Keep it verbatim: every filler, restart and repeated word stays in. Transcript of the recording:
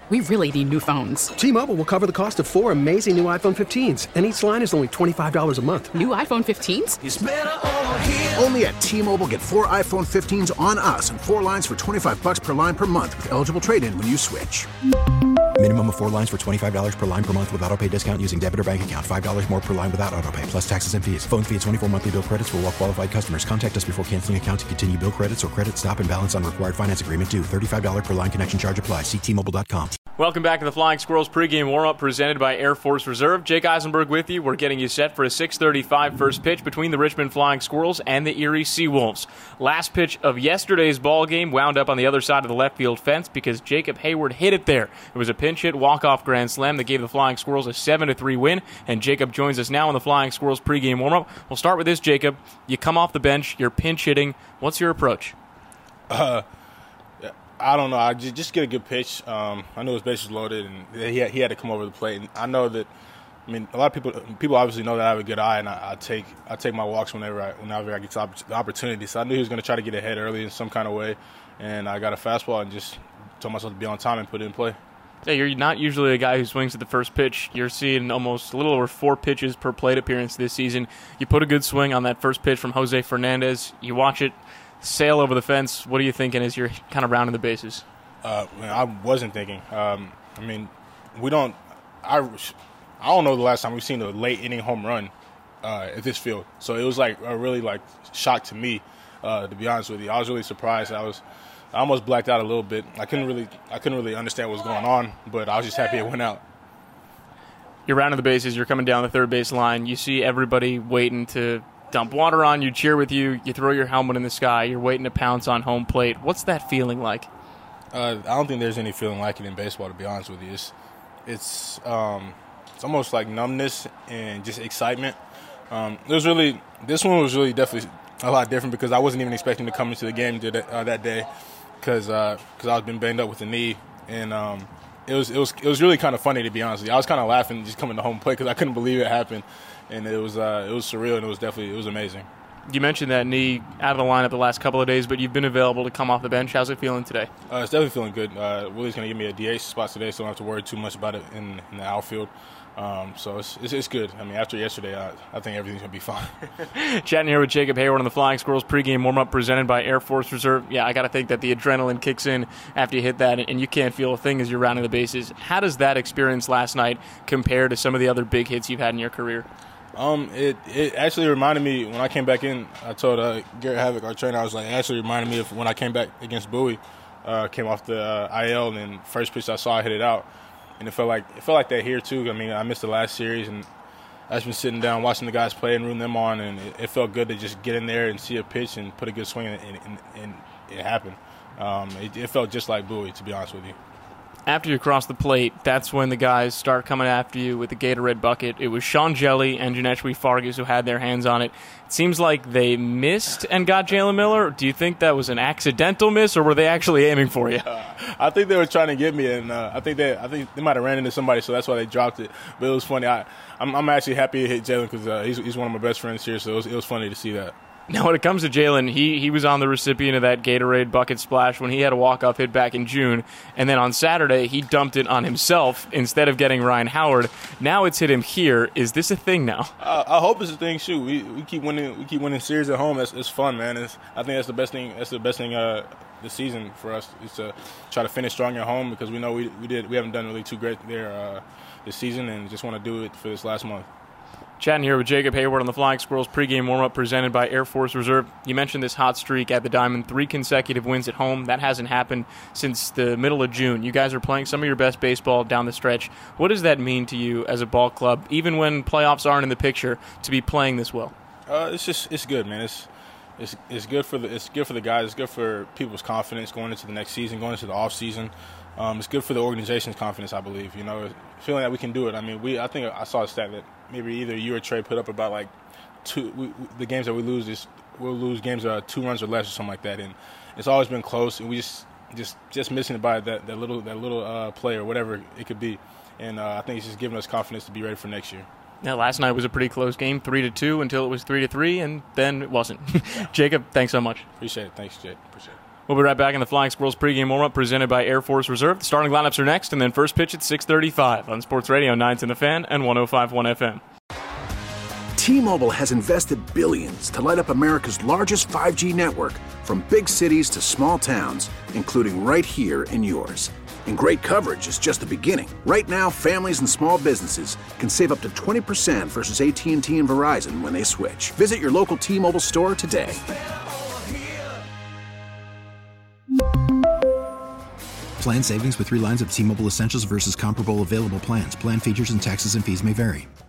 We really need new phones. T-Mobile will cover the cost of four amazing new iPhone fifteens, and each line is only twenty-five dollars a month. New iPhone fifteens? It's better over here. Only at T-Mobile, get four iPhone fifteens on us and four lines for twenty-five dollars per line per month with eligible trade-in when you switch. Minimum of four lines for twenty-five dollars per line per month with autopay discount using debit or bank account. five dollars more per line without autopay, plus taxes and fees. Phone fee at twenty-four monthly bill credits for well-qualified customers. Contact us before canceling account to continue bill credits or credit stop and balance on required finance agreement due. thirty-five dollars per line connection charge applies. See T Mobile dot com. Welcome back to the Flying Squirrels pregame warm-up presented by Air Force Reserve. Jake Eisenberg with you. We're getting you set for a six thirty-five first pitch between the Richmond Flying Squirrels and the Erie Seawolves. Last pitch of yesterday's ball game wound up on the other side of the left field fence because Jacob Hayward hit it there. It was a pinch hit walk-off grand slam that gave the Flying Squirrels a seven to three win, and Jacob joins us now on the Flying Squirrels pregame warm-up. We'll start with this, Jacob. You come off the bench, you're pinch hitting. What's your approach? Uh, I don't know. I just, just get a good pitch. Um, I knew his base was loaded, and he had, he had to come over the plate. And I know that. I mean, a lot of people people obviously know that I have a good eye, and I, I take I take my walks whenever I whenever I get the opportunity. So I knew he was going to try to get ahead early in some kind of way, and I got a fastball and just told myself to be on time and put it in play. Yeah, you're not usually a guy who swings at the first pitch. You're seeing almost a little over four pitches per plate appearance this season. You put a good swing on that first pitch from Jose Fernandez. You watch it sail over the fence. What are you thinking as you're kind of rounding the bases? Uh, I wasn't thinking. Um, I mean, we don't. I, I don't know the last time we've seen a late inning home run uh, at this field. So it was like a really like shock to me, uh, to be honest with you. I was really surprised. I was, I almost blacked out a little bit. I couldn't really, I couldn't really understand what was going on, but I was just happy it went out. You're rounding the bases. You're coming down the third base line. You see everybody waiting to dump water on you, cheer with you. You throw your helmet in the sky. You're waiting to pounce on home plate. What's that feeling like? Uh, I don't think there's any feeling like it in baseball, to be honest with you. It's, it's, um, it's almost like numbness and just excitement. Um, it was really, this one was really definitely a lot different because I wasn't even expecting to come into the game that, uh, that day because uh, cause I was been banged up with the knee, and um, it was it was it was really kind of funny, to be honest with you. I was kind of laughing just coming to home plate because I couldn't believe it happened. And it was uh, it was surreal, and it was definitely it was amazing. You mentioned that knee out of the lineup the last couple of days, but you've been available to come off the bench. How's it feeling today? Uh, it's definitely feeling good. Uh, Willie's going to give me a D H spot today, so I don't have to worry too much about it in, in the outfield. Um, so it's, it's it's good. I mean, after yesterday, I, I think everything's going to be fine. Chatting here with Jacob Hayward on the Flying Squirrels pregame warm-up presented by Air Force Reserve. Yeah, I got to think that the adrenaline kicks in after you hit that, and you can't feel a thing as you're rounding the bases. How does that experience last night compare to some of the other big hits you've had in your career? Um, it, it actually reminded me, when I came back in, I told uh, Garrett Havoc, our trainer, I was like, it actually reminded me of when I came back against Bowie, uh, came off the uh, I L, and then first pitch I saw, I hit it out. And it felt like it felt like that here, too. I mean, I missed the last series, and I've just been sitting down watching the guys play and rooting them on, and it, it felt good to just get in there and see a pitch and put a good swing, and, and, and it happened. Um, it, it felt just like Bowie, to be honest with you. After you cross the plate, that's when the guys start coming after you with the Gatorade bucket. It was Sean Jelly and Janeshwi Fargas who had their hands on it. It seems like they missed and got Jalen Miller. Do you think that was an accidental miss, or were they actually aiming for you? Uh, I think they were trying to get me, and uh, I think they I think they might have ran into somebody, so that's why they dropped it. But it was funny. I, I'm, I'm actually happy to hit Jalen because uh, he's, he's one of my best friends here, so it was, it was funny to see that. Now, when it comes to Jalen, he, he was on the recipient of that Gatorade bucket splash when he had a walk-off hit back in June. And then on Saturday, he dumped it on himself instead of getting Ryan Howard. Now it's hit him here. Is this a thing now? Uh, I hope it's a thing. Shoot, we we keep winning. We keep winning series at home. That's it's fun, man. It's, I think that's the best thing. That's the best thing uh, this season for us is to try to finish strong at home because we know we we did we haven't done really too great there uh, this season, and just want to do it for this last month. Chatting here with Jacob Hayward on the Flying Squirrels pregame warm-up presented by Air Force Reserve. You mentioned this hot streak at the Diamond, three consecutive wins at home. That hasn't happened since the middle of June. You guys are playing some of your best baseball down the stretch. What does that mean to you as a ball club, even when playoffs aren't in the picture, to be playing this well? Uh, it's just it's good, man. It's it's it's good for the it's good for the guys. It's good for people's confidence going into the next season, going into the off season. Um, it's good for the organization's confidence, I believe. You know, feeling that we can do it. I mean, we I think I saw a stat that maybe either you or Trey put up about like two. We, we, the games that we lose is we'll lose games uh, two runs or less or something like that, and it's always been close. And we just just just missing it by that, that little that little uh, play or whatever it could be. And uh, I think it's just giving us confidence to be ready for next year. Now, last night was a pretty close game, three to two until it was three to three, and then it wasn't. Jacob, thanks so much. Appreciate it. Thanks, Jake. Appreciate it. We'll be right back in the Flying Squirrels pregame warm-up presented by Air Force Reserve. The starting lineups are next, and then first pitch at six thirty-five on Sports Radio nine ten The Fan and one oh five point one F M. T-Mobile has invested billions to light up America's largest five G network, from big cities to small towns, including right here in yours. And great coverage is just the beginning. Right now, families and small businesses can save up to twenty percent versus A T and T and Verizon when they switch. Visit your local T-Mobile store today. Plan savings with three lines of T-Mobile Essentials versus comparable available plans. Plan features and taxes and fees may vary.